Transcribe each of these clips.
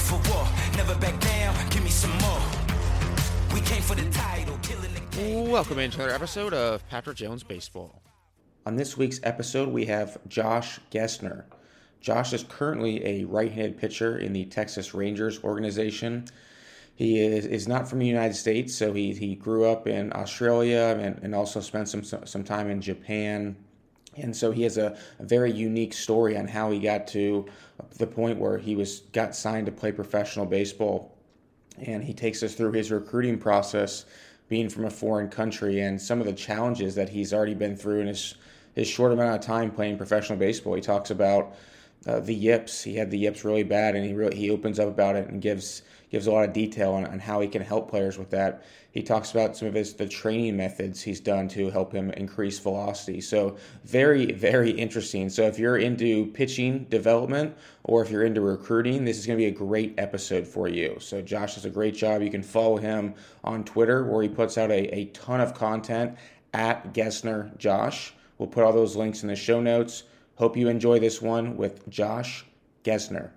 for war, never back down, give me some more. We came for the title, killing the game. Welcome into another episode of Patrick Jones Baseball. On this week's episode, we have Josh Gessner. Josh is currently a right-handed pitcher in the Texas Rangers organization. He is not from the United States, so he grew up in Australia and also spent some time in Japan. And so he has a very unique story on how he got to the point where he got signed to play professional baseball. And he takes us through his recruiting process, being from a foreign country, and some of the challenges that he's already been through in his short amount of time playing professional baseball. He talks about the yips. He had the yips really bad, and he opens up about it and gives a lot of detail on how he can help players with that. He talks about some of the training methods he's done to help him increase velocity. So very, very interesting. So if you're into pitching development or if you're into recruiting, this is going to be a great episode for you. So Josh does a great job. You can follow him on Twitter, where he puts out a ton of content at Gessner Josh. We'll put all those links in the show notes. Hope you enjoy this one with Josh Gessner.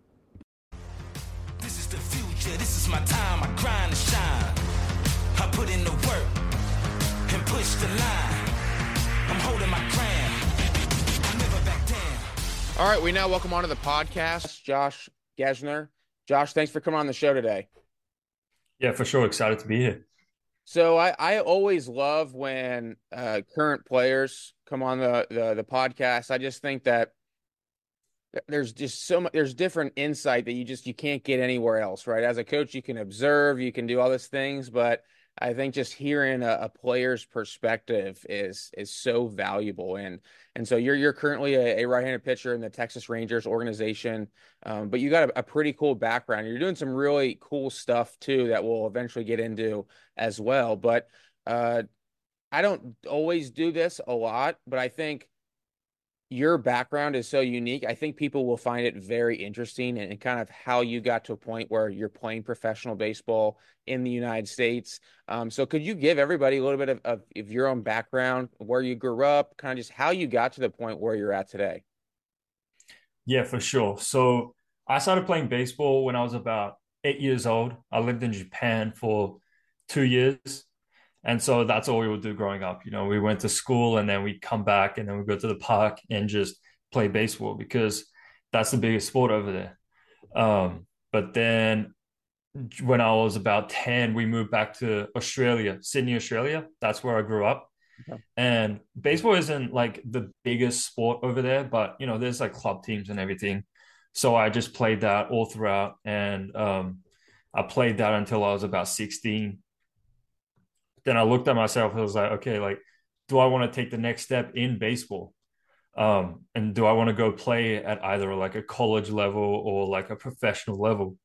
This is the future, this is my time, I grind and shine. I put in the work and push the line. I'm holding my crown, I never back down. All right, we now welcome onto the podcast Josh Gessner. Josh, thanks for coming on the show today. Yeah, for sure. Excited to be here. So I always love when current players come on the podcast. I just think that there's just so much, there's different insight that you can't get anywhere else, right? As a coach, you can observe, you can do all these things, but I think just hearing a player's perspective is so valuable. And so you're currently a right-handed pitcher in the Texas Rangers organization, but you got a pretty cool background. You're doing some really cool stuff too that we'll eventually get into as well. But I don't always do this a lot, but I think your background is so unique. I think people will find it very interesting and kind of how you got to a point where you're playing professional baseball in the United States. So could you give everybody a little bit of your own background, where you grew up, kind of just how you got to the point where you're at today? Yeah, for sure. So I started playing baseball when I was about 8 years old. I lived in Japan for 2 years. And so that's all we would do growing up. You know, we went to school and then we'd come back and then we'd go to the park and just play baseball because that's the biggest sport over there. But then when I was about 10, we moved back to Australia, Sydney, Australia. That's where I grew up. Okay. And baseball isn't like the biggest sport over there, but, you know, there's like club teams and everything. So I just played that all throughout. And I played that until I was about 16. Then I looked at myself and I was like, okay, like, do I want to take the next step in baseball? And do I want to go play at either like a college level or like a professional level?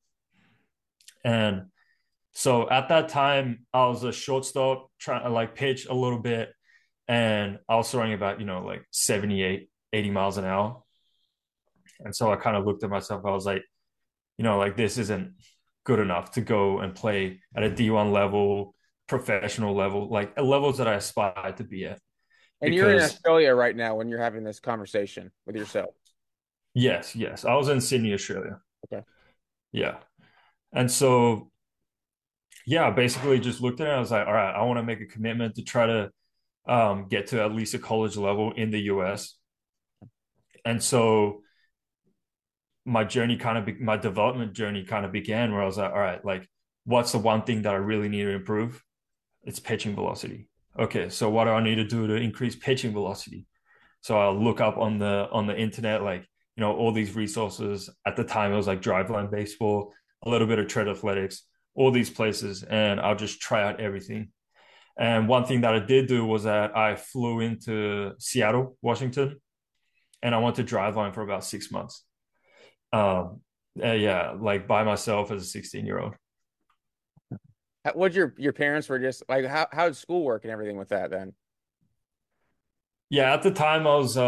And so at that time, I was a shortstop trying to like pitch a little bit. And I was throwing about, you know, like 78, 80 miles an hour. And so I kind of looked at myself. I was like, you know, like this isn't good enough to go and play at a D1 level, professional level, like levels that I aspire to be at. And you're in Australia right now when you're having this conversation with yourself. Yes. I was in Sydney, Australia. Okay. Yeah. And so, yeah, I basically just looked at it. I was like, all right, I want to make a commitment to try to get to at least a college level in the US. And so my development journey kind of began where I was like, all right, like, what's the one thing that I really need to improve? It's pitching velocity. Okay, so what do I need to do to increase pitching velocity? So I'll look up on the internet, like, you know, all these resources. At the time, it was like Driveline Baseball, a little bit of Tread Athletics, all these places, and I'll just try out everything. And one thing that I did do was that I flew into Seattle, Washington, and I went to Driveline for about 6 months. Yeah, like by myself as a 16-year-old. What your parents were just like, how did school work and everything with that then? Yeah, at the time I was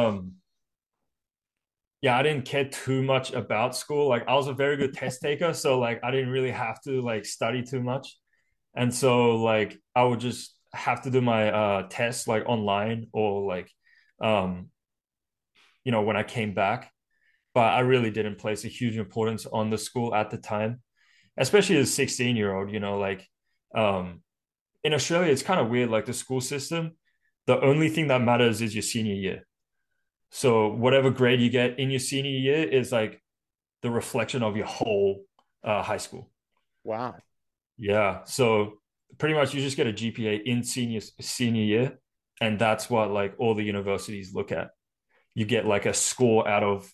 I didn't care too much about school. Like I was a very good test taker, so like I didn't really have to like study too much. And so like I would just have to do my tests like online or like you know, when I came back. but I really didn't place a huge importance on the school at the time, especially as a 16-year-old, like um, in Australia, it's kind of weird, like the school system, the only thing that matters is your senior year. So whatever grade you get in your senior year is like the reflection of your whole high school. Wow. Yeah. So pretty much you just get a GPA in senior year, and that's what like all the universities look at. You get like a score out of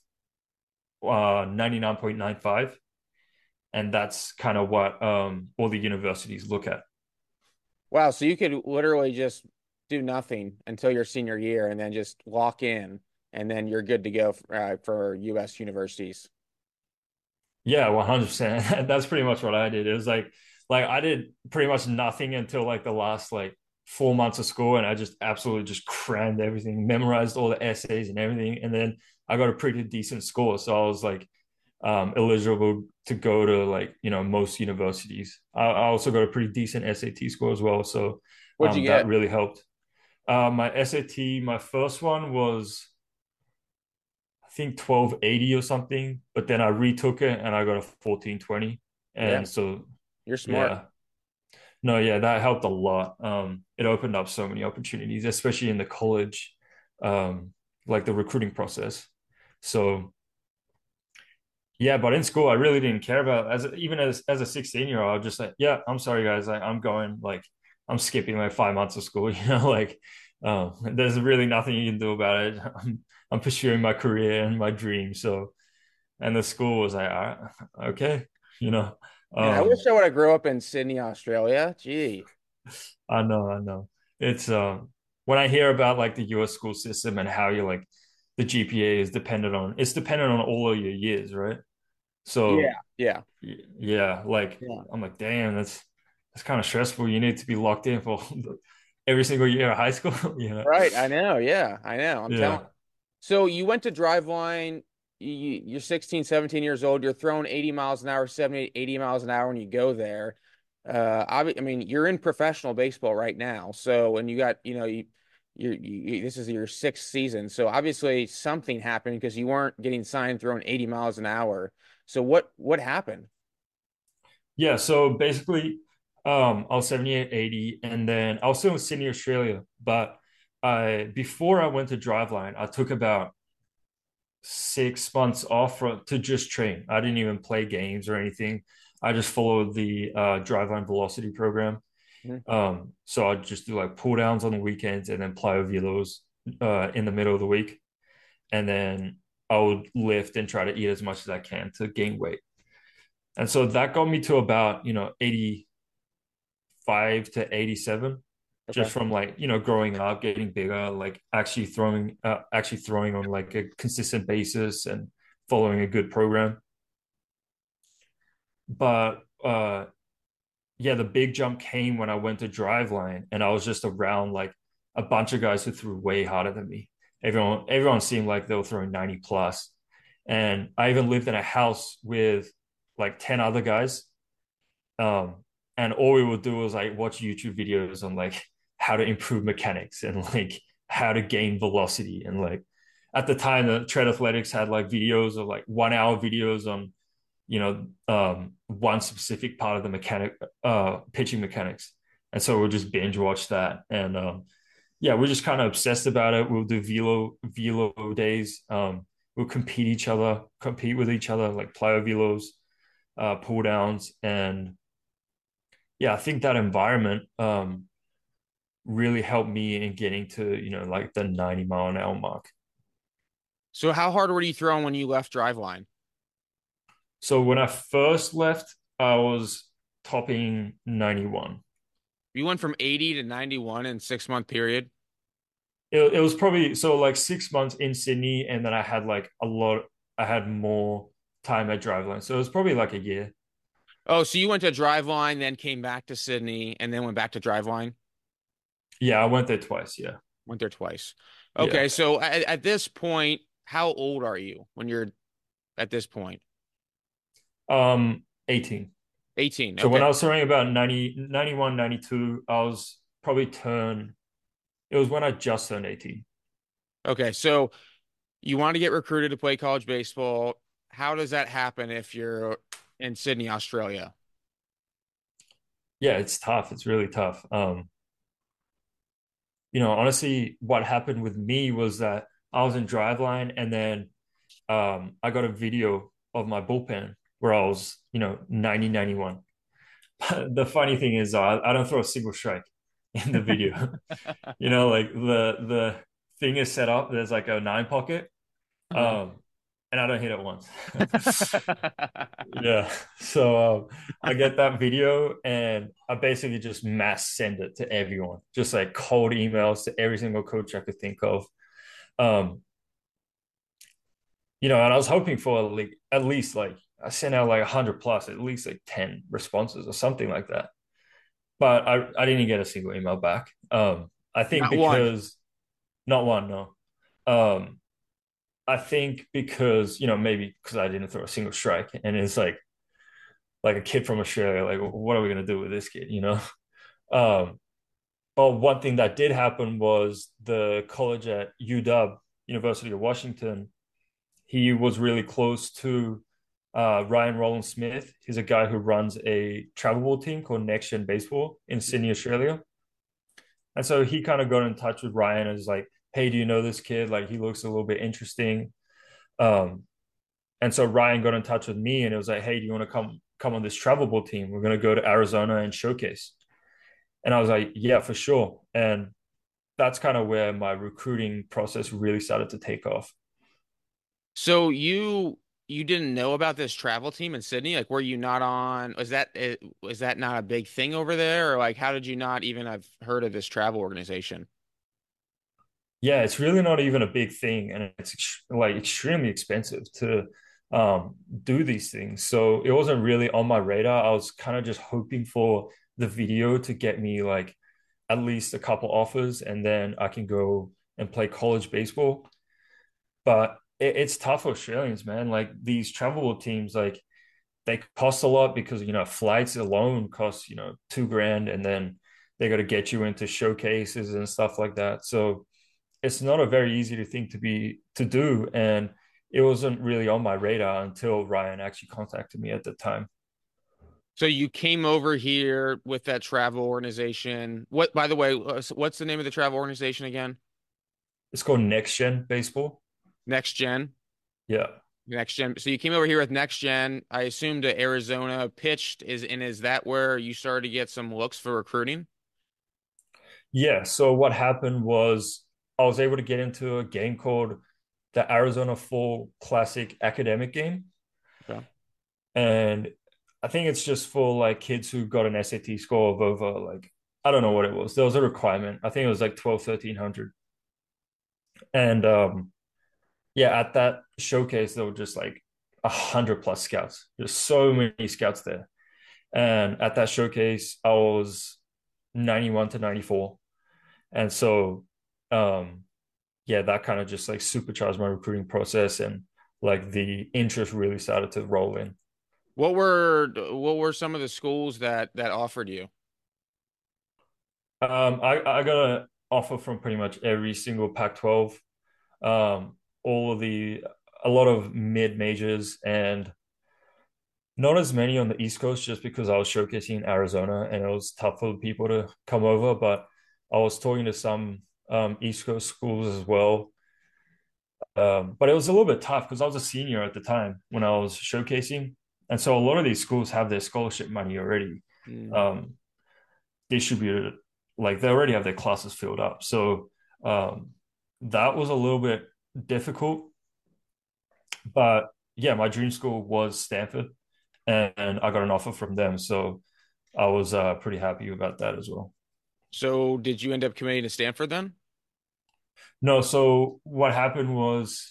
99.95, and that's kind of what all the universities look at. Wow. So you could literally just do nothing until your senior year and then just lock in, and then you're good to go for US universities. Yeah, 100%. That's pretty much what I did. It was like I did pretty much nothing until like the last like 4 months of school, and I just absolutely just crammed everything, memorized all the essays and everything, and then I got a pretty decent score. So I was like eligible to go to like most universities. I also got a pretty decent SAT score as well, so What'd you that get? really helped. My SAT, my first one was I think 1280 or something, but then I retook it and I got a 1420. Yeah, And so, you're smart. yeah, no, yeah, that helped a lot. It opened up so many opportunities, especially in the college, um, like the recruiting process. So, yeah, but in school, I really didn't care about even as a 16-year-old. I was just like, yeah, I'm sorry, guys, I'm going like I'm skipping like 5 months of school. Like there's really nothing you can do about it. I'm pursuing my career and my dream. So, and the school was like, all right, okay, you know. Man, I Um, wish I would have grew up in Sydney, Australia. Gee. I know. It's when I hear about like the US school system and how you like the GPA is dependent on all of your years, right? Yeah, So yeah, yeah, like yeah. I'm like, damn, that's kind of stressful. You need to be locked in for every single year of high school, you know? Right. I know. Yeah, I know. I'm telling. Yeah. So you went to Driveline. You're 16, 17 years old. You're throwing 80 miles an hour, 70, 80 miles an hour when you go there. I mean, you're in professional baseball right now. So, and you got, this is your sixth season. So obviously something happened because you weren't getting signed throwing 80 miles an hour. So what happened? Yeah. So basically, I was 78, 80, and then I was still in Sydney, Australia. But before I went to Driveline, I took about 6 months off to just train. I didn't even play games or anything. I just followed the Driveline Velocity program. Mhm. So I'd just do like pull downs on the weekends and then plyo velos in the middle of the week. And then I would lift and try to eat as much as I can to gain weight. And so that got me to about, 85 to 87 Okay. just from like, growing up, getting bigger, like actually throwing on like a consistent basis and following a good program. But yeah, the big jump came when I went to Driveline and I was just around like a bunch of guys who threw way harder than me. Everyone seemed like they were throwing 90 plus. And I even lived in a house with like 10 other guys. Um, and all we would do was like watch YouTube videos on like how to improve mechanics and like how to gain velocity. And like at the time, the Tread Athletics had like videos of like 1 hour videos on one specific part of the pitching mechanics. And so we'll just binge watch that. And yeah, we're just kind of obsessed about it. We'll do velo days. We'll compete with each other, like plyo velos, pull downs. And yeah, I think that environment really helped me in getting to, like the 90-mile-an-hour mark. So how hard were you throwing when you left Driveline? So when I first left, I was topping 91. You went from 80 to 91 in 6 month period. It was probably so like 6 months in Sydney, and then I had more time at Driveline. So it was probably like a year. Oh, so you went to Driveline, then came back to Sydney, and then went back to Driveline? Yeah, I went there twice. Yeah. Went there twice. Yeah. Okay, so at this point, how old are you when you're at this point? 18. 18. So when Okay. I was throwing about 90, 91, 92, I was probably it was when I just turned 18. Okay, so You want to get recruited to play college baseball. How does that happen if you're in Sydney, Australia? Yeah, it's tough. It's really tough. Honestly, what happened with me was that I was in Driveline, and then I got a video of my bullpen where I was, 90-91. The funny thing is, I don't throw a single strike in the video. Like the thing is set up. There's like a nine pocket, Uh-huh. um, and I don't hit it once. Yeah. So I get that video, and I basically just mass send it to everyone, just like cold emails to every single coach I could think of. Um, and I was hoping for like at least like I sent out like 100 plus, at least like 10 responses or something like that. But I didn't get a single email back. I think Not one. because not one, no. Um, I think because, maybe because I didn't throw a single strike, and it's like a kid from Australia, like what are we gonna do with this kid, Um, but one thing that did happen was the college at UW, University of Washington, he was really close to Ryan Roland Smith. He's a guy who runs a travel ball team called Next Gen Baseball in Sydney, Australia. And so he kind of got in touch with Ryan and was like, hey, do you know this kid? Like, he looks a little bit interesting. Um, and so Ryan got in touch with me, and it was like, hey, do you want to come on this travel ball team? We're going to go to Arizona and showcase. And I was like, yeah, for sure. And that's kind of where my recruiting process really started to take off. So you didn't know about this travel team in Sydney? Like, were you not on? Was that not a big thing over there, or like how did you not even have heard of this travel organization? Yeah, it's really not even a big thing, and it's like extremely expensive to do these things. So it wasn't really on my radar. I was kind of just hoping for the video to get me like at least a couple offers, and then I can go and play college baseball. But it's tough for Australians, man. Like these travel teams, like they cost a lot because flights alone cost 2 grand, and then they got to get you into showcases and stuff like that. So it's not a very easy thing to do, and it wasn't really on my radar until Ryan actually contacted me at the time. So you came over here with that travel organization. What, by the way, what's the name of the travel organization again? It's called Next Gen Baseball. Next Gen. Yeah. Next Gen. So you came over here with Next Gen. I assume to Arizona, pitched is that where you started to get some looks for recruiting? Yeah, so what happened was I was able to get into a game called the Arizona Fall Classic Academic Game. Okay. And I think it's just for like kids who got an SAT score of over like I don't know what it was. There was a requirement. I think it was like 12, 1300. And yeah, at that showcase, there were just like 100 plus scouts. There's so many scouts there. And at that showcase, I was 91 to 94. And so, um, yeah, that kind of just like supercharged my recruiting process, and like the interest really started to roll in. What were some of the schools that offered you? I got an offer from pretty much every single Pac-12, all of a lot of mid majors, and not as many on the East Coast, just because I was showcasing Arizona and it was tough for people to come over. But I was talking to some East Coast schools as well. But it was a little bit tough because I was a senior at the time when I was showcasing. And so a lot of these schools have their scholarship money already Mm. um, distributed. Like they already have their classes filled up. So um, that was a little bit difficult. But yeah, my dream school was Stanford, and I got an offer from them. So I was pretty happy about that as well. So did you end up committing to Stanford then? No, so what happened was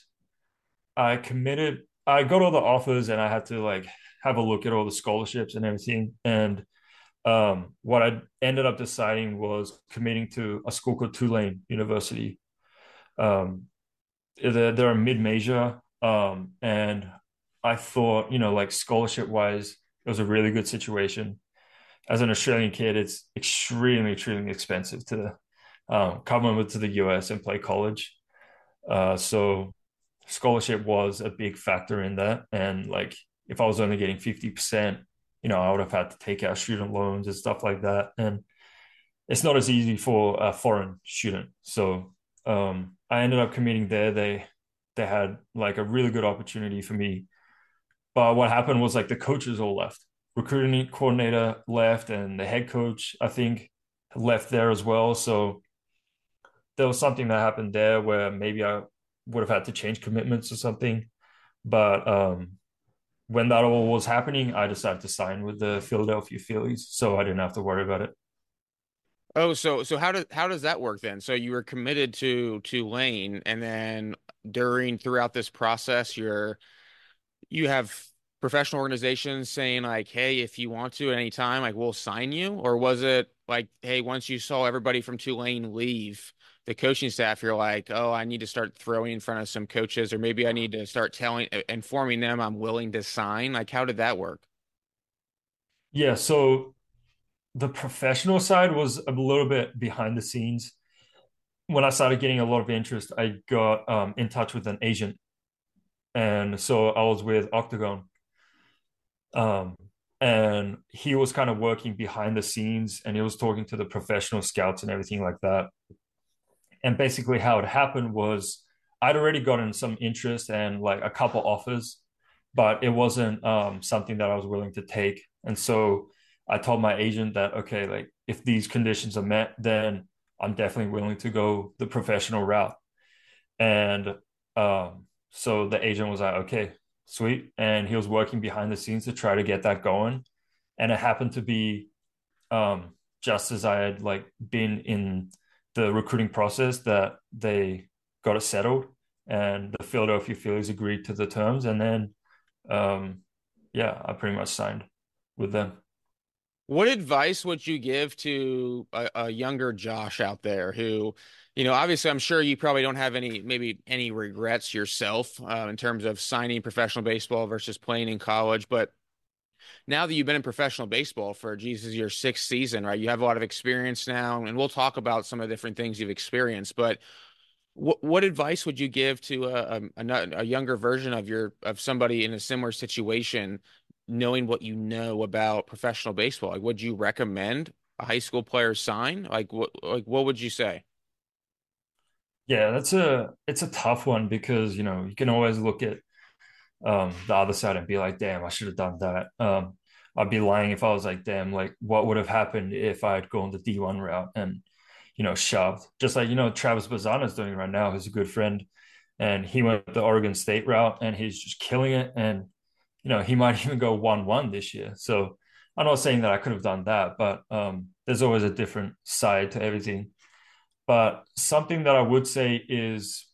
I got all the offers, and I had to like have a look at all the scholarships and everything. And what I ended up deciding was committing to a school called Tulane University. Um, they're a mid-major, and I thought, like scholarship wise, it was a really good situation. As an Australian kid, it's extremely, extremely expensive to come over to the US and play college. So scholarship was a big factor in that. And like, if I was only getting 50%, I would have had to take out student loans and stuff like that. And it's not as easy for a foreign student. So I ended up committing there. They had like a really good opportunity for me. But what happened was like the coaches all left. Recruiting coordinator left, and the head coach, I think, left there as well. So there was something that happened there where maybe I would have had to change commitments or something. But when that all was happening, I decided to sign with the Philadelphia Phillies, so I didn't have to worry about it. Oh, so how does that work then? So you were committed to Tulane, and then throughout this process, you have professional organizations saying like, hey, if you want to at any time, like we'll sign you? Or was it like, hey, once you saw everybody from Tulane leave, the coaching staff, you're like, oh, I need to start throwing in front of some coaches, or maybe I need to start informing them I'm willing to sign? Like, how did that work? Yeah, so the professional side was a little bit behind the scenes. When I started getting a lot of interest, I got in touch with an agent, and so I was with Octagon, um, and he was kind of working behind the scenes, and he was talking to the professional scouts and everything like that. And basically, how it happened was I'd already gotten some interest and like a couple offers, but it wasn't something that I was willing to take. And so I told my agent that, okay, like if these conditions are met, then I'm definitely willing to go the professional route. And so the agent was like, okay, sweet. And he was working behind the scenes to try to get that going. And it happened to be um, just as I had like been in the recruiting process that they got it settled, and the Philadelphia Phillies agreed to the terms. And then, um, yeah, I pretty much signed with them. What advice would you give to a younger Josh out there who, obviously I'm sure you probably don't have maybe any regrets yourself in terms of signing professional baseball versus playing in college, but now that you've been in professional baseball for Jesus, your sixth season, right? You have a lot of experience now, and we'll talk about some of the different things you've experienced. But what advice would you give to a younger version of somebody in a similar situation, knowing what you know about professional baseball? Like, would you recommend a high school player sign? What would you say? Yeah, it's a tough one because you can always look at the other side and be like, damn, I should have done that. I'd be lying if I was like, damn, like what would have happened if I had gone the D1 route and shoved, just like Travis Bazana is doing right now. He's a good friend, and he went the Oregon State route, and he's just killing it. And he might even go 1-1 this year. So I'm not saying that I could have done that, but there's always a different side to everything. But something that I would say is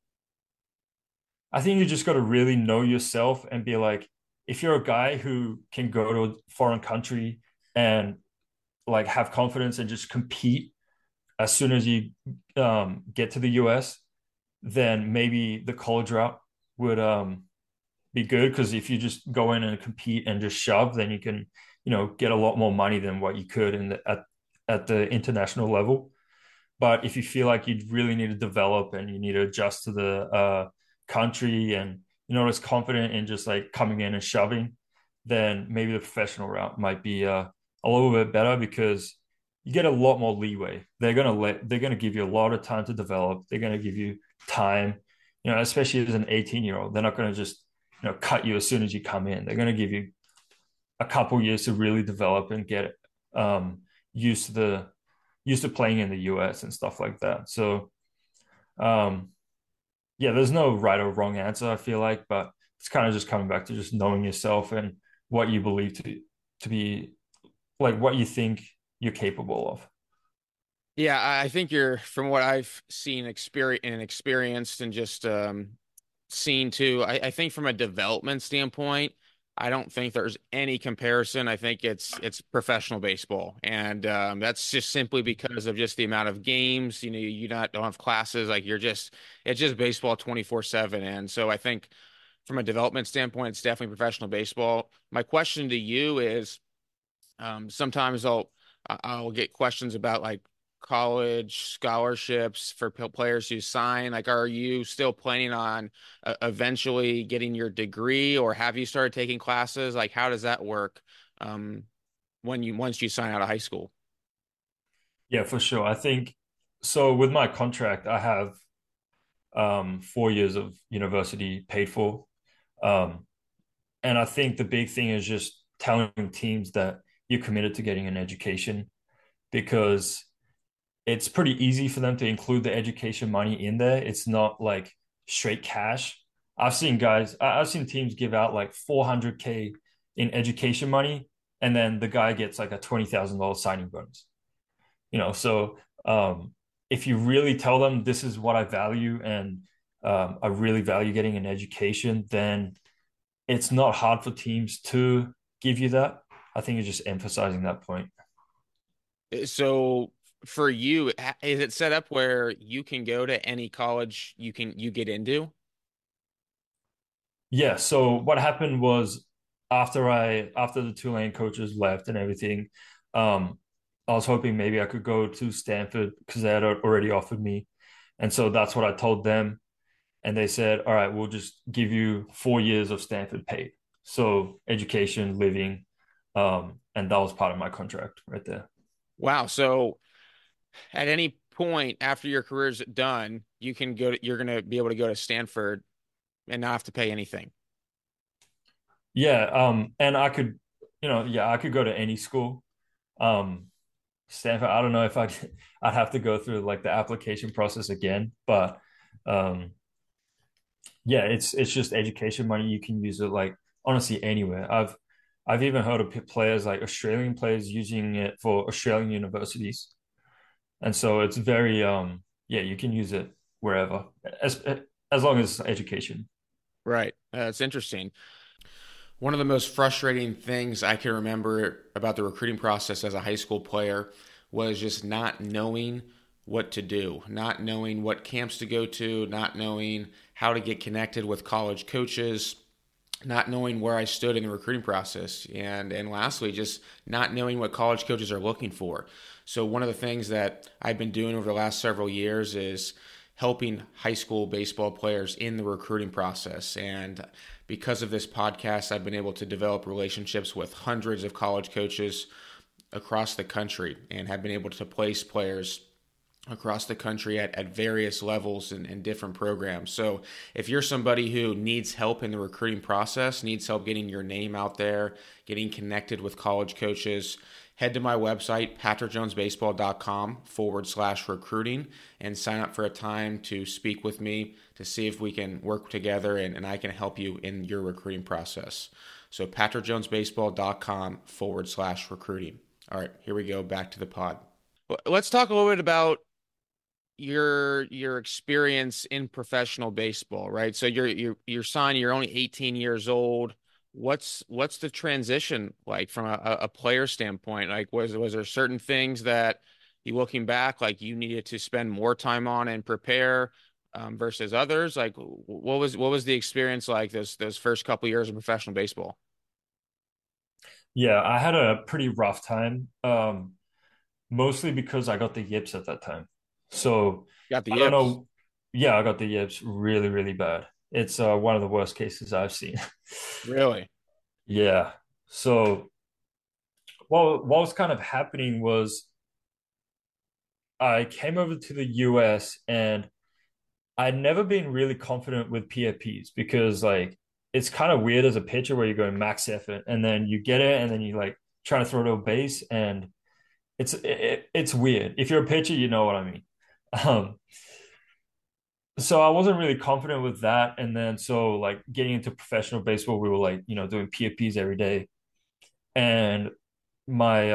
I think you just got to really know yourself and be like, if you're a guy who can go to a foreign country and like have confidence and just compete as soon as you get to the US, then maybe the college route would be good, because if you just go in and compete and just shove, then you can get a lot more money than what you could at the international level. But if you feel like you really need to develop and you need to adjust to the country, and you're not as confident in just like coming in and shoving, then maybe the professional route might be a little bit better, because you get a lot more leeway. They're gonna give you a lot of time to develop. They're gonna give you time, especially as an 18-year-old. They're not gonna just cut you as soon as you come in. They're gonna give you a couple years to really develop and get used to playing in the US and stuff like that. So um, yeah, there's no right or wrong answer, I feel like, but it's kind of just coming back to just knowing yourself and what you believe to be like what you think you're capable of. Yeah, I think you're, from what I've seen, experienced, and just seen too. I think from a development standpoint, I don't think there's any comparison. I think it's professional baseball, and that's just simply because of just the amount of games. You not don't have classes. Like it's just baseball 24/7. And so I think from a development standpoint, it's definitely professional baseball. My question to you is, sometimes I'll get questions about like college scholarships for players who sign? Like, are you still planning on eventually getting your degree, or have you started taking classes? Like, how does that work once you sign out of high school? Yeah, for sure. I think so. With my contract, I have 4 years of university paid for. Um, and I think the big thing is just telling teams that you're committed to getting an education, because it's pretty easy for them to include the education money in there. It's not like straight cash. I've seen teams give out like 400K in education money, and then the guy gets like a $20,000 signing bonus. So if you really tell them this is what I value, and I really value getting an education, then it's not hard for teams to give you that. I think it's just emphasizing that point. So for you, is it set up where you can go to any college you get into? Yeah. So what happened was, after the Tulane coaches left and everything, um, I was hoping maybe I could go to Stanford because they had already offered me, and so that's what I told them. And they said, "All right, we'll just give you 4 years of Stanford paid, so education, living, and that was part of my contract right there." Wow. So at any point after your career's done, you're going to be able to go to Stanford and not have to pay anything. Yeah. And I could, yeah, I could go to any school. Um, Stanford, I don't know if I'd have to go through like the application process again, but um, yeah, it's just education money. You can use it like honestly anywhere. I've even heard of players, like Australian players, using it for Australian universities, and so it's very yeah, you can use it wherever, as long as it's education. Right. That's interesting. One of the most frustrating things I can remember about the recruiting process as a high school player was just not knowing what to do, not knowing what camps to go to, not knowing how to get connected with college coaches, not knowing where I stood in the recruiting process, and lastly, just not knowing what college coaches are looking for. So one of the things that I've been doing over the last several years is helping high school baseball players in the recruiting process. And because of this podcast, I've been able to develop relationships with hundreds of college coaches across the country and have been able to place players across the country at various levels and different programs. So if you're somebody who needs help in the recruiting process, needs help getting your name out there, getting connected with college coaches, head to my website, patrickjonesbaseball.com/recruiting, and sign up for a time to speak with me to see if we can work together and I can help you in your recruiting process. So patrickjonesbaseball.com/recruiting. All right, here we go. Back to the pod. Let's talk a little bit about your experience in professional baseball, right? So you're signed, you're only 18 years old. What's the transition like from a player standpoint? Like was there certain things that you looking back like you needed to spend more time on and prepare versus others? Like what was the experience like those first couple years of professional baseball? Yeah, I had a pretty rough time, mostly because I got the yips at that time. So Got the I don't yips. know. Yeah, I got the yips really, really bad. It's one of the worst cases I've seen. Really? Yeah. So what was kind of happening was I came over to the US, and I'd never been really confident with PFPs, because like it's kind of weird as a pitcher where you're going max effort and then you get it and then you like trying to throw to a base, and it's weird. If you're a pitcher, you know what I mean. Um, so I wasn't really confident with that. And then so like getting into professional baseball, we were like, doing PFPs every day. And my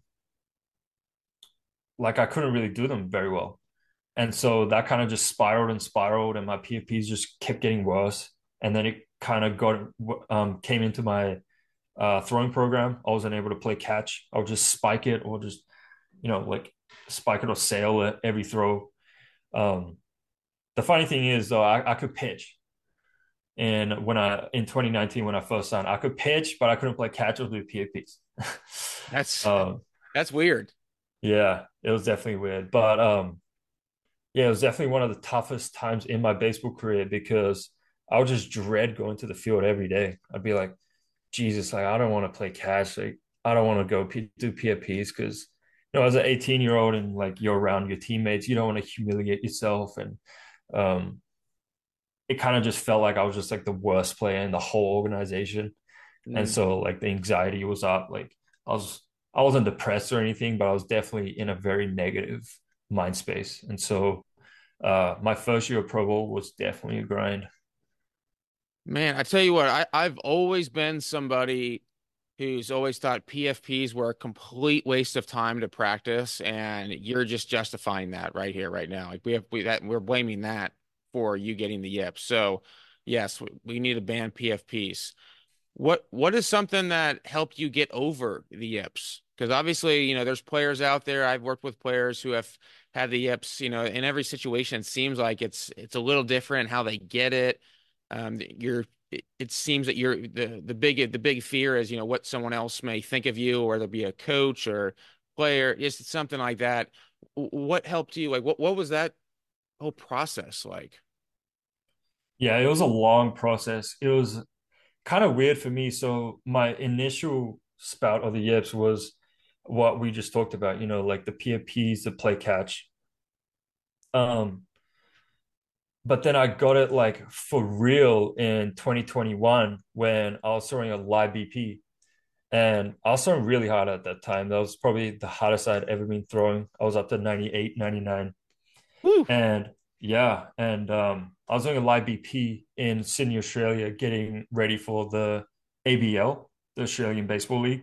like I couldn't really do them very well. And so that kind of just spiraled and spiraled, and my PFPs just kept getting worse. And then it kind of came into my throwing program. I wasn't able to play catch. I would just spike it, or just, like spike it or sail it every throw. Um, the funny thing is, though, I could pitch. And in 2019, when I first signed, I could pitch, but I couldn't play catch with PFPs. That's um, that's weird. Yeah, it was definitely weird. But yeah, it was definitely one of the toughest times in my baseball career because I would just dread going to the field every day. I'd be like, Jesus, like I don't want to play catch. Like I don't want to go do PFPs because as an 18-year-old and like you're around your teammates, you don't want to humiliate yourself. And um it kind of just felt like I was just like the worst player in the whole organization. And Mm. so like the anxiety was up. Like I was I wasn't depressed or anything, but I was definitely in a very negative mind space. And so my first year of Pro Bowl was definitely a grind. Man, I tell you what, I've always been somebody who's always thought PFPs were a complete waste of time to practice, and you're just justifying that right here, right now. Like we're blaming that for you getting the yips. So yes, we need to ban PFPs. What is something that helped you get over the yips? Because obviously, there's players out there. I've worked with players who have had the yips, in every situation. It seems like it's a little different how they get it. It seems that you're the big fear is, what someone else may think of you, or there'll be a coach or player, just something like that. What helped you? Like what was that whole process like? Yeah, it was a long process. It was kind of weird for me. So my initial spout of the yips was what we just talked about, like the PFPs, the play catch. Um, but then I got it like for real in 2021 when I was throwing a live BP. And I was throwing really hard at that time. That was probably the hardest I'd ever been throwing. I was up to 98, 99. Whew. And yeah, and I was doing a live BP in Sydney, Australia, getting ready for the ABL, the Australian Baseball League.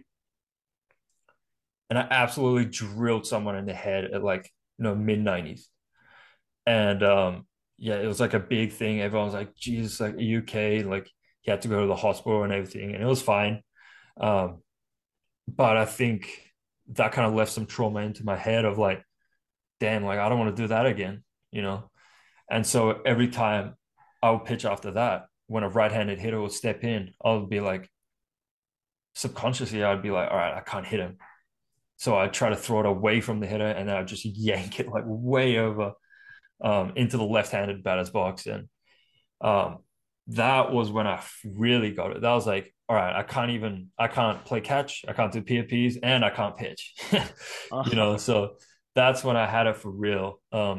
And I absolutely drilled someone in the head at like, mid 90s. And yeah, it was like a big thing. Everyone was like, Jesus, like, are you okay? Like, he had to go to the hospital and everything, and it was fine. Um, but I think that kind of left some trauma into my head of like, damn, like, I don't want to do that again. And so every time I would pitch after that, when a right-handed hitter would step in, I would be like, subconsciously, I'd be like, all right, I can't hit him. So I'd try to throw it away from the hitter and then I'd just yank it like way over into the left-handed batter's box. And um, that was when I really got it. That was like, all right, I can't play catch, I can't do PFPs, and I can't pitch. So that's when I had it for real.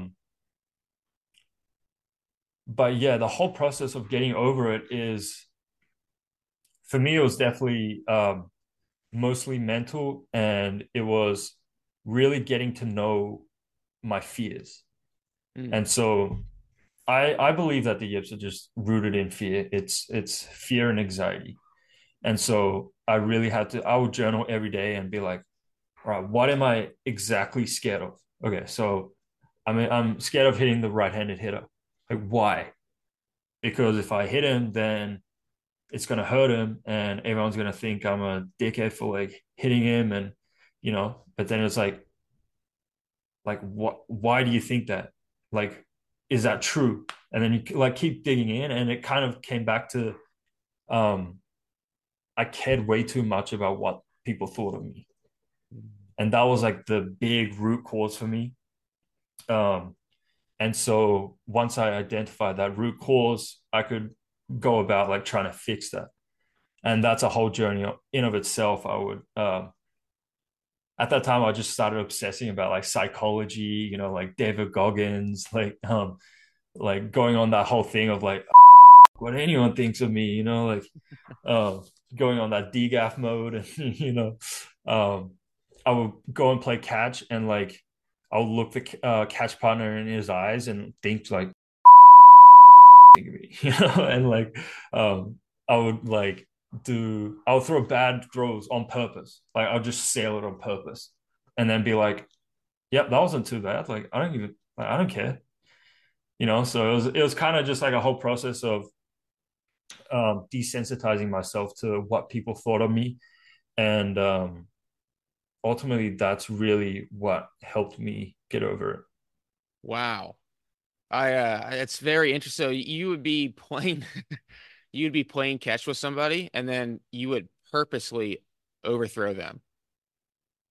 But yeah, the whole process of getting over it is, for me, it was definitely mostly mental, and it was really getting to know my fears. Mm. And so I believe that the yips are just rooted in fear. It's fear and anxiety. And so I would journal every day and be like, all right, what am I exactly scared of? Okay, so I'm scared of hitting the right-handed hitter. Like, why? Because if I hit him, then it's gonna hurt him, and everyone's gonna think I'm a dickhead for like hitting him, and But then it's like what? Why do you think that? Like, is that true? And then you like keep digging in, and it kind of came back to um, I cared way too much about what people thought of me, and that was like the big root cause for me. Um, and so once I identified that root cause, I could go about like trying to fix that, and that's a whole journey in of itself. I would at that time I just started obsessing about like psychology, like David Goggins, like going on that whole thing of like what anyone thinks of me, like uh, going on that DGAF mode, and um, I would go and play catch, and like I would look the catch partner in his eyes and think like and like I would like I would throw bad throws on purpose, like I'll just sail it on purpose, and then be like, yep, that wasn't too bad, like I don't care. So it was kind of just like a whole process of desensitizing myself to what people thought of me. And ultimately, that's really what helped me get over it. Wow. It's very interesting. So you would be playing you'd be playing catch with somebody and then you would purposely overthrow them.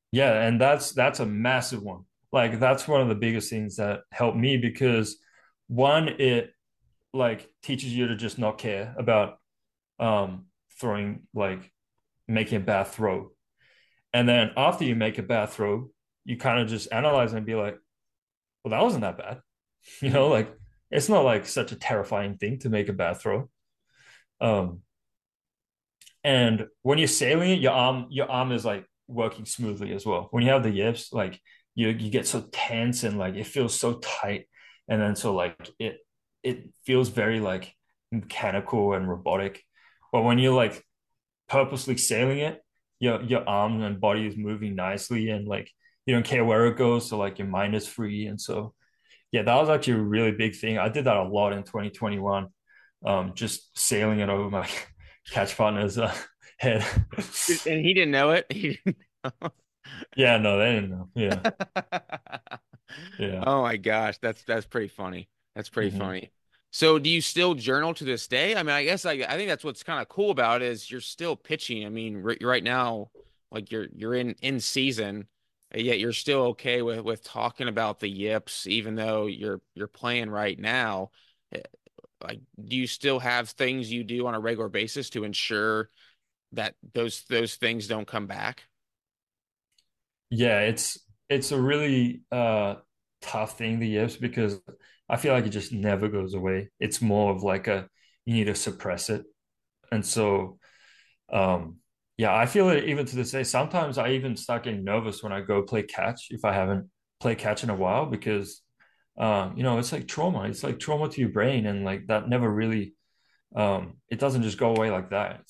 Yeah, and that's a massive one. Like that's one of the biggest things that helped me because one, it like teaches you to just not care about throwing like making a bad throw. And then after you make a bad throw, you kind of just analyze and be like, well, that wasn't that bad. You know, Mhm. like it's not like such a terrifying thing to make a bad throw. Um, and when you're sailing it, your arm is like working smoothly as well. When you have the yips, like you get so tense and like it feels so tight. And then so like it feels very like mechanical and robotic. But when you're like purposely sailing it, your arm and body is moving nicely and like you don't care where it goes, so like your mind is free. And so yeah, that was actually a really big thing. I did that a lot in 2021, just sailing it over my catch partner's head. And he didn't know it. He didn't know. Yeah, no, they didn't know. Yeah, yeah. Oh my gosh, that's pretty funny. That's pretty Hmm. funny. So do you still journal to this day? I mean, I guess I think that's what's kind of cool about it is you're still pitching. I mean, right now, like you're in season, yet you're still okay with talking about the yips, even though you're playing right now. Eh, Like, do you still have things you do on a regular basis to ensure that those things don't come back? Yeah, it's a really tough thing, the yips, because I feel like it just never goes away. It's more of like a you need to suppress it. And so yeah, I feel it even to this day. Sometimes I even start getting nervous when I go play catch if I haven't played catch in a while because it's like trauma. It's like trauma to your brain, and like that never really it doesn't just go away like that.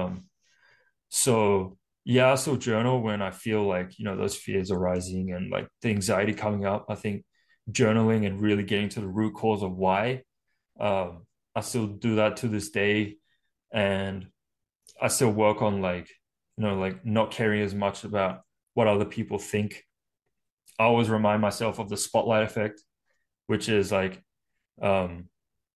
So yeah, I still journal when I feel like, those fears are rising and like the anxiety coming up. I think journaling and really getting to the root cause of why. I still do that to this day. And I still work on like, like not caring as much about what other people think. I always remind myself of the spotlight effect, which is like um,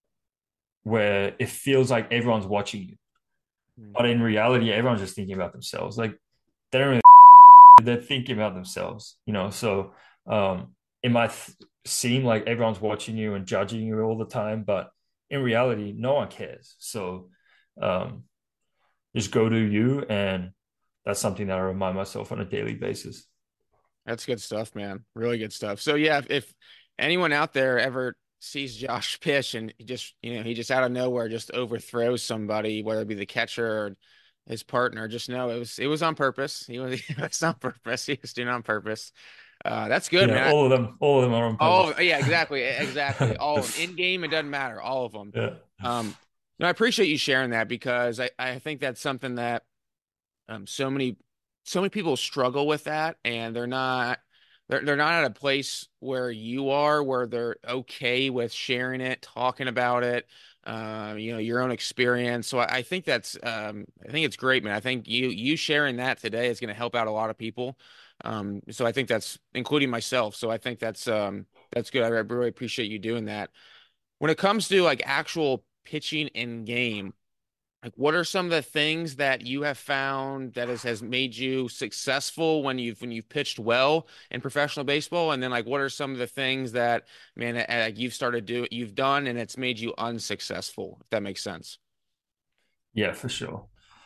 where it feels like everyone's watching you, but in reality, everyone's just thinking about themselves. Like they don't really, they're thinking about themselves, So it might seem like everyone's watching you and judging you all the time, but in reality, no one cares. So um, just go to you, and that's something that I remind myself on a daily basis. That's good stuff, man. Really good stuff. So yeah, if anyone out there ever sees Josh pitch and he just out of nowhere just overthrows somebody, whether it be the catcher or his partner, just know it was on purpose. It was on purpose. He was doing it on purpose. That's good, Yeah, man. all of them are on purpose. Yeah, exactly. All of them. In game, it doesn't matter. All of them. Yeah. Um, no, I appreciate you sharing that because I think that's something that so many people struggle with that, and they're not at a place where you are, where they're okay with sharing it, talking about it, your own experience. So I think I think it's great, man. I think you sharing that today is going to help out a lot of people. So I think that's including myself. So I think that's good. I really appreciate you doing that. When it comes to like actual pitching in game, like, what are some of the things that you have found that has made you successful when you've pitched well in professional baseball? And then, like, what are some of the things that, man, like you've done and it's made you unsuccessful, if that makes sense? Yeah, for sure.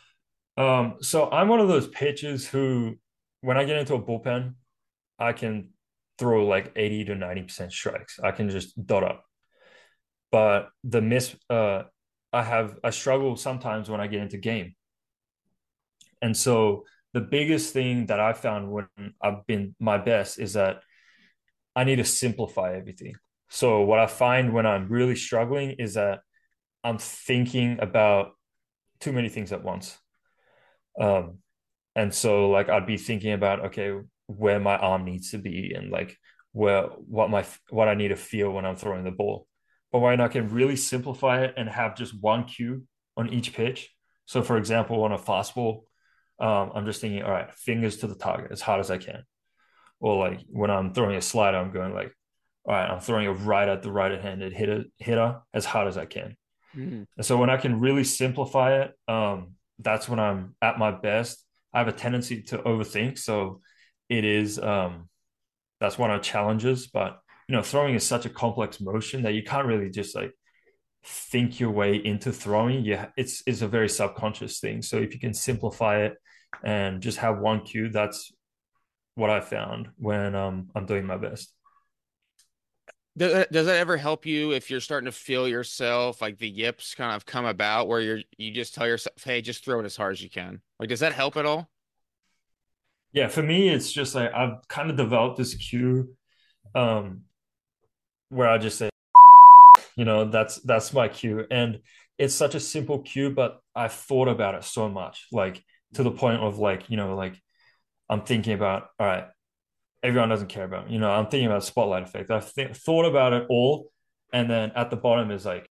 So I'm one of those pitchers who, when I get into a bullpen, I can throw like 80 to 90% strikes. I can just dot up. But I struggle sometimes when I get into game. And so the biggest thing that I found when I've been my best is that I need to simplify everything. So what I find when I'm really struggling is that I'm thinking about too many things at once. Um, and so like I'd be thinking about, okay, where my arm needs to be and like what I need to feel when I'm throwing the ball. But when I can really simplify it and have just one cue on each pitch. So for example, on a fastball, I'm just thinking, all right, fingers to the target as hard as I can. Or like when I'm throwing a slider, I'm going like, all right, I'm throwing it right at the right-handed hitter as hard as I can. Mhm. And so when I can really simplify it, that's when I'm at my best. I have a tendency to overthink. So it is that's one of the challenges. But throwing is such a complex motion that you can't really just like think your way into throwing. Yeah, it's a very subconscious thing. So if you can simplify it and just have one cue, that's what I found when I'm doing my best. Does that ever help you if you're starting to feel yourself like the yips kind of come about where you just tell yourself, hey, just throw it as hard as you can? Like, does that help at all? Yeah, for me, it's just like I've kind of developed this cue um, where I just say, that's my cue, and it's such a simple cue, but I thought about it so much, like to the point of like like I'm thinking about, all right, everyone doesn't care about me. I'm thinking about spotlight effect. Thought about it all, and then at the bottom is like,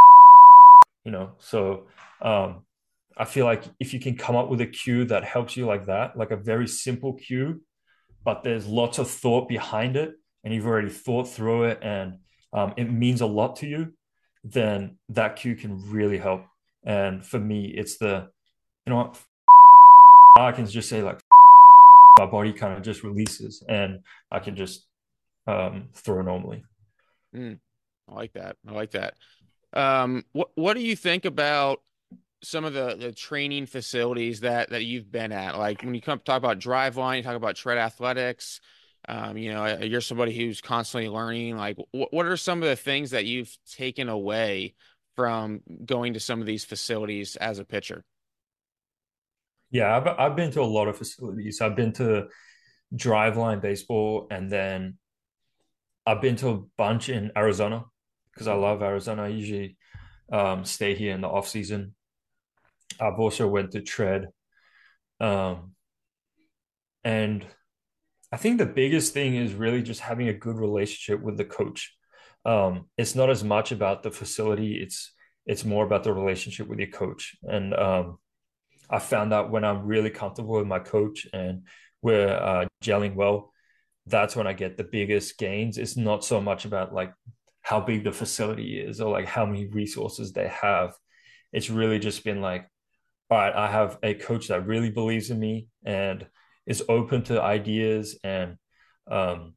so um, I feel like if you can come up with a cue that helps you like that, like a very simple cue, but there's lots of thought behind it, and you've already thought through it, and it means a lot to you, then that cue can really help. And for me, it's what, I can just say like, my body kind of just releases, and I can just throw normally. Mm, I like that. I like that. What do you think about some of the training facilities that you've been at? Like when you come talk about Driveline, you talk about Tread Athletics. You're somebody who's constantly learning. Like, what are some of the things that you've taken away from going to some of these facilities as a pitcher? Yeah, I've been to a lot of facilities. I've been to Driveline Baseball, and then I've been to a bunch in Arizona because I love Arizona. I usually stay here in the off season. I've also went to Tread, um, and I think the biggest thing is really just having a good relationship with the coach. It's not as much about the facility; it's more about the relationship with your coach. And I found that when I'm really comfortable with my coach and we're gelling well, that's when I get the biggest gains. It's not so much about like how big the facility is or like how many resources they have. It's really just been like, all right, I have a coach that really believes in me and is open to ideas, and um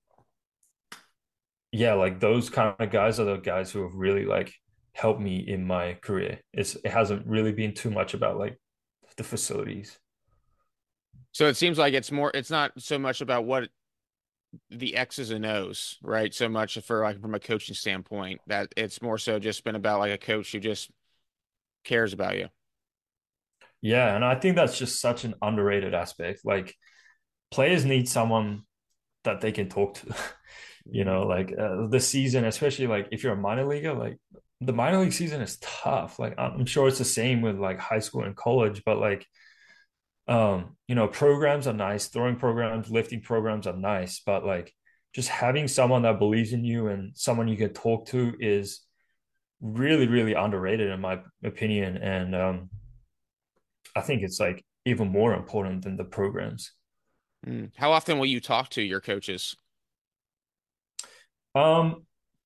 yeah, like those kind of guys are the guys who have really like helped me in my career. It hasn't really been too much about like the facilities. So it seems like it's not so much about what the X's and O's, right? So much for like from a coaching standpoint that it's more so just been about like a coach who just cares about you. Yeah, and I think that's just such an underrated aspect. Like players need someone that they can talk to. Like the season, especially like if you're a minor leaguer, like the minor league season is tough. Like I'm sure it's the same with like high school and college, but like programs are nice, throwing programs, lifting programs are nice, but like just having someone that believes in you and someone you can talk to is really, really underrated in my opinion. And I think it's like even more important than the programs. Mm. How often will you talk to your coaches? Um,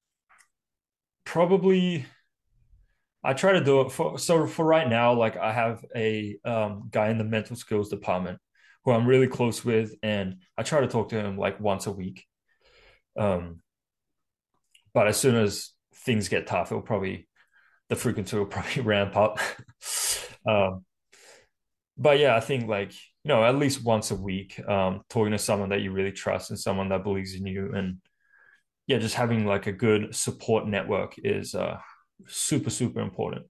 Probably I try to do it for right now, like I have a guy in the mental skills department who I'm really close with, and I try to talk to him like once a week. Um, but as soon as things get tough, the frequency will probably ramp up. um, but yeah, I think like at least once a week, talking to someone that you really trust and someone that believes in you, and yeah, just having like a good support network is super super important.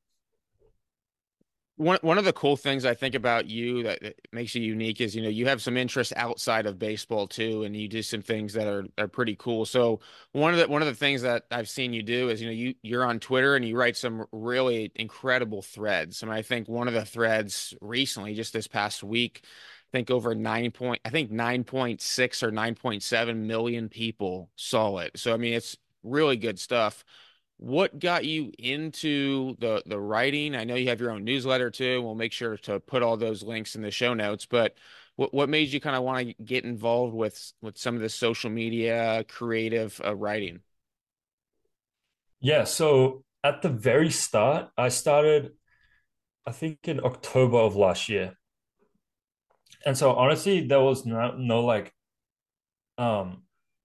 One of the cool things I think about you that makes you unique is, you have some interests outside of baseball too, and you do some things that are pretty cool. So one of the things that I've seen you do is, you're on Twitter and you write some really incredible threads. I think one of the threads recently, just this past week, I think 9.6 or 9.7 million people saw it. So it's really good stuff. What got you into the writing? I know you have your own newsletter too. We'll make sure to put all those links in the show notes, but what made you kind of want to get involved with some of the social media creative writing? Yeah, so at the very start, I started, I think in October of last year. And so honestly, there was no like, um,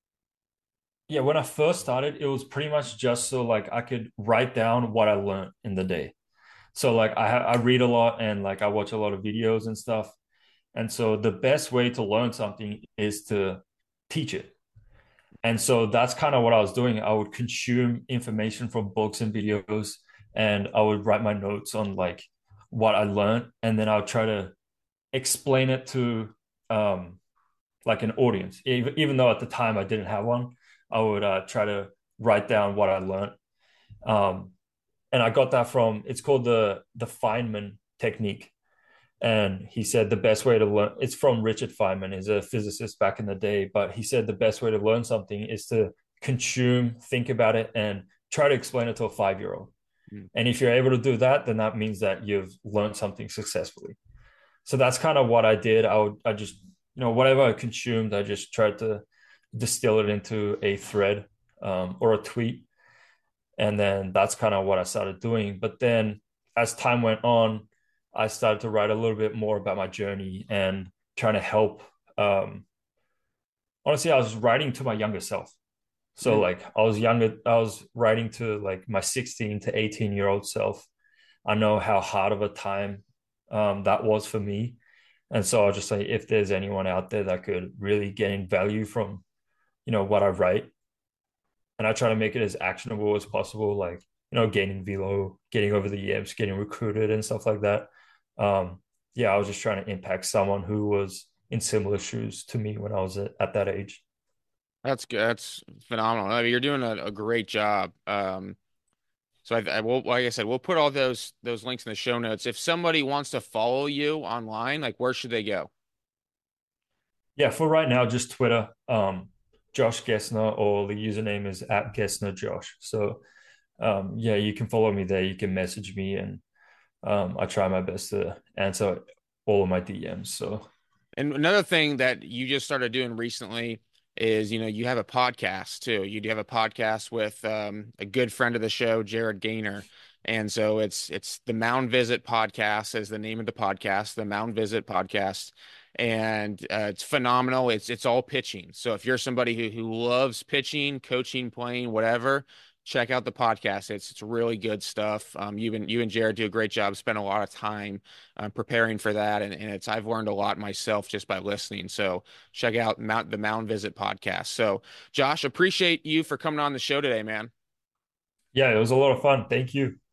yeah, when I first started, it was pretty much just so like I could write down what I learned in the day. So like I read a lot and like I watch a lot of videos and stuff. And so the best way to learn something is to teach it. And so that's kind of what I was doing. I would consume information from books and videos, and I would write my notes on like what I learned, and then I would try to explain it to um, like an audience. Even though at the time I didn't have one, I would try to write down what I learned. Um, and I got that from, it's called the Feynman technique. And he said the best way to learn, it's from Richard Feynman, he's a physicist back in the day, but he said the best way to learn something is to consume, think about it, and try to explain it to a 5-year-old. Mm. And if you're able to do that, then that means that you've learned something successfully. So that's kind of what I did. I just, whatever I consumed, I just tried to distill it into a thread, or a tweet. And then that's kind of what I started doing. But then as time went on, I started to write a little bit more about my journey and trying to help. Honestly, I was writing to my younger self. So Mm. like I was younger, I was writing to like my 16 to 18-year-old self. I know how hard of a time that was for me. And so I'll just say, if there's anyone out there that could really gain value from, what I write, and I try to make it as actionable as possible, like, gaining velo, getting over the yips, getting recruited and stuff like that. Yeah, I was just trying to impact someone who was in similar shoes to me when I was at that age. That's good. That's phenomenal. I mean, you're doing a great job. So I will, like I said, we'll put all those links in the show notes. If somebody wants to follow you online, like where should they go? Yeah, for right now, just Twitter, Josh Gessner, or the username is at Gessner Josh. So yeah, you can follow me there. You can message me, and I try my best to answer all of my DMs. So And another thing that you just started doing recently is, you have a podcast too. You do have a podcast with a good friend of the show, Jared Gaynor. And so it's the Mound Visit Podcast is the name of the podcast, the Mound Visit Podcast. And it's phenomenal. It's all pitching. So if you're somebody who loves pitching, coaching, playing, whatever, check out the podcast. It's really good stuff. You and Jared do a great job. Spend a lot of time preparing for that, and I've learned a lot myself just by listening. So check out the Mound Visit podcast. So Josh, appreciate you for coming on the show today, man. yeah, it was a lot of fun. Thank you.